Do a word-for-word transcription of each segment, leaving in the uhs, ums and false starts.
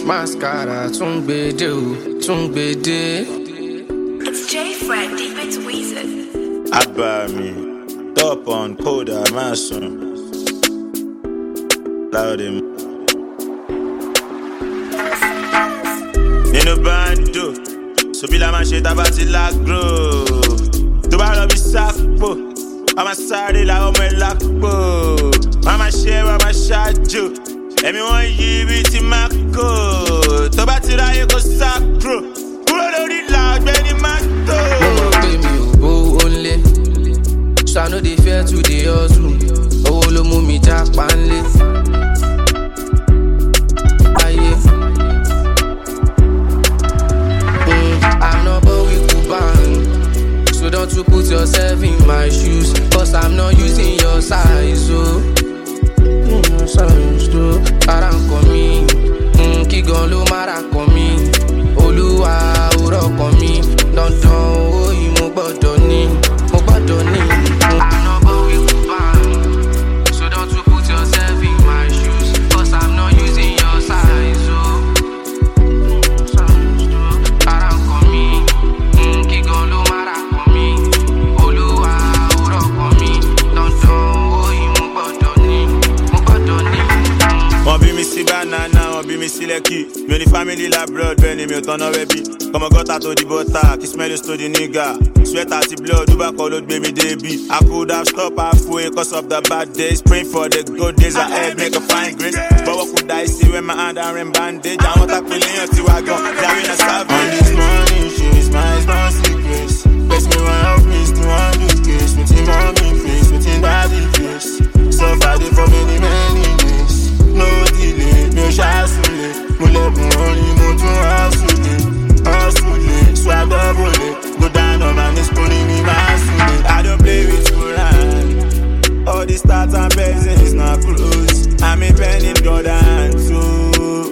Mascara, Tungbede, Tungbede. It's J Fred, deep into Weezer. Abami, top on Koda Mason. Loud him. In a band, do. So be la man shit about it like grow. To buy love is sackpo. I'm a sorry la ome lakpo. I'm a share, I'm a shot you. Everyone you beat in my code. To buy it I go sacro. Pull out the loud, Benny Mato. Mama pay me obo only. So I know they fear to the hustle. Oh, lo mu mi japanle. Aye. Mm, I'm not born with Kuban. So don't you put yourself in my shoes. Cause I'm not using your size, oh. Mm, your size, oh. Aran komi. Mm, kigon lo mara komi. Oluwa oro komi. Don't oh, you mo gbodo ni. Mo gbodo ni. I'm not born with Kuban. So don't you put yourself in my shoes. Cause I'm not using your size, oh. Mm, your size, oh. Aran komi. Mm, kigon lo mara komi. Oluwa oro komi. Don't oh, you mo gbodo ni. Mo gbodo ni. Wọ́n bí mi sí banana, wọ́n bí mi sí lẹ́kì. Mi ò ní family la blood, bẹ́ẹ̀ ni mi ò tọ́nà wẹ́bí. Kọ́mọ gọ́ta tó di bọ́tà, kí smells tó di nigga. Sweater àti blood, Uber kọ́ ló gbé mi débi. I could have stopped halfway cause of the bad days. Praying for the good days ahead, make a fine grace. But what could I see when my hand are in bandage? Àwọn tá pè léyàn tí wàá gan, jáwé na savage. On this morning, she is my responsive grace. Best me one help me to undo case. Within mommy face, within daddy face. So far they for many, many days. No delay, no ṣàṣùlẹ̀. Mo lẹ́bùn orin, mo tún hàṣùlẹ̀. Hàṣùlẹ̀, swag double it. Go down on my knees, pulling me hàṣùlẹ̀. I don't play with Quran. All the stats and benzene is not close. I'm a pen in God hand too.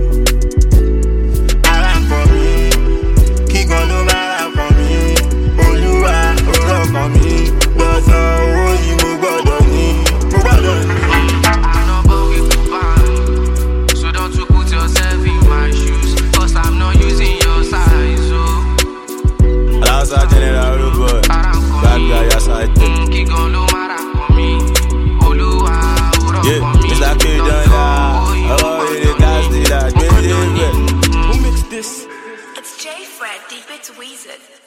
Aran for me, Kigon ló máa for me. Olúwa, ọ̀rọ̀ kan mi. Gbọ́dọ̀ owó yìí mo gbọ́dọ̀ ní. Mo gbọ́dọ̀ ní. I'm not born with Kuban. So don't you put yourself in my shoes. Cause I'm not using your size, oh. Alasa General Robot. Bad guy, yes I think. Kigon lo mara komi. Oluwa oro Yeah, komi. Mister K done that. Oh, the gas dealer, baby. Who mixed this? It's J Fred, deep into Weezer.